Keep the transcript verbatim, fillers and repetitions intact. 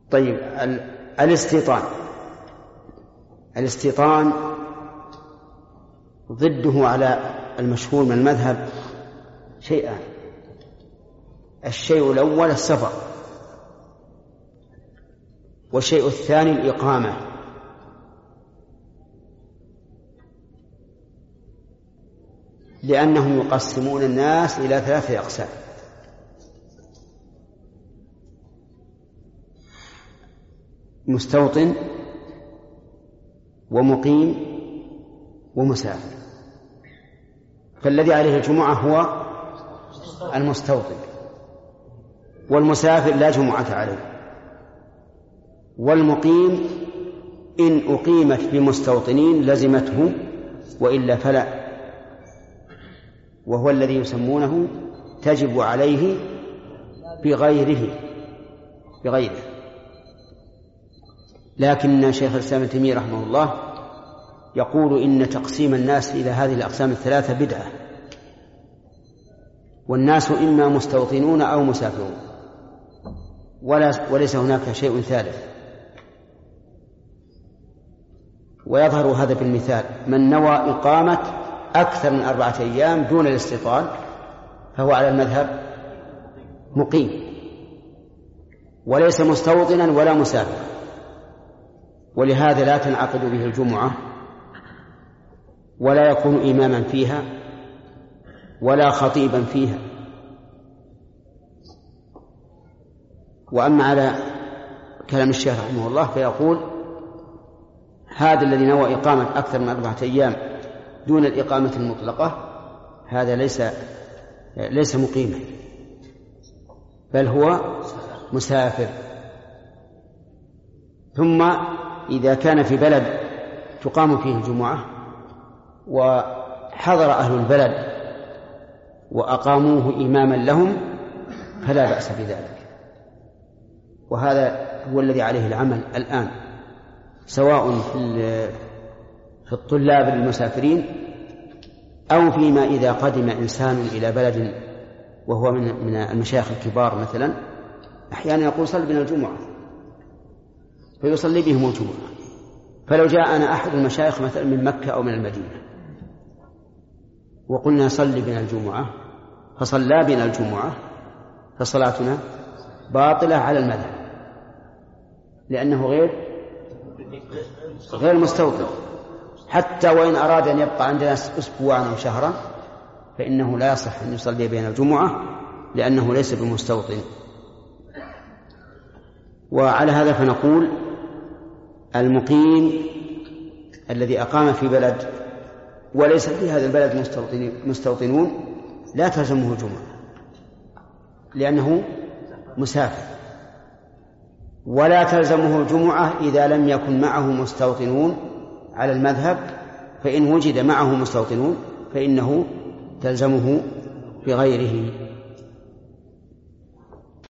طيب الاستيطان الاستيطان ضده على المشهور من المذهب شيئان. الشيء الأول السفر، والشيء الثاني الإقامة. لأنهم يقسمون الناس إلى ثلاثة أقسام: مستوطن ومقيم ومسافر. فالذي عليه الجمعة هو المستوطن، والمسافر لا جمعة عليه، والمقيم إن أقيمت بمستوطنين لزمته وإلا فلا، وهو الذي يسمونه تجب عليه بغيره بغيره لكن شيخ الإسلام ابن تيمية رحمه الله يقول إن تقسيم الناس إلى هذه الأقسام الثلاثة بدعة، والناس إما مستوطنون أو مسافرون، وليس هناك شيء ثالث. ويظهر هذا بالمثال: من نوى إقامة أكثر من أربعة أيام دون الاستيطان فهو على المذهب مقيم، وليس مستوطنا ولا مسافر، ولهذا لا تنعقد به الجمعة، ولا يكون إماما فيها ولا خطيبا فيها. وأما على كلام الشيخ رحمه الله فيقول: هذا الذي نوى إقامة أكثر من أربعة أيام دون الإقامة المطلقة هذا ليس ليس مقيما، بل هو مسافر. ثم إذا كان في بلد تقام فيه الجمعة وحضر أهل البلد وأقاموه إماما لهم فلا بأس بذلك. وهذا هو الذي عليه العمل الآن، سواء في الطلاب المسافرين أو فيما إذا قدم إنسان إلى بلد وهو من المشايخ الكبار مثلا، أحيانا يقول: صل بنا الجمعة، فيصلي بهم الجمعة. فلو جاءنا أحد المشايخ مثلا من مكة أو من المدينة وقلنا: صل بنا الجمعة، فصلى بنا الجمعة، فصلاتنا باطلة على المذهب، لأنه غير غير مستوطن. حتى وإن أراد أن يبقى عندنا أسبوعا أو شهرا فإنه لا يصح أن يصلي بين الجمعة، لأنه ليس بمستوطن. وعلى هذا فنقول: المقيم الذي أقام في بلد وليس في هذا البلد مستوطنون لا تلزمه الجمعة، لأنه مسافر. ولا تلزمه الجمعة إذا لم يكن معه مستوطنون على المذهب، فإن وجد معه مستوطنون فإنه تلزمه بغيره.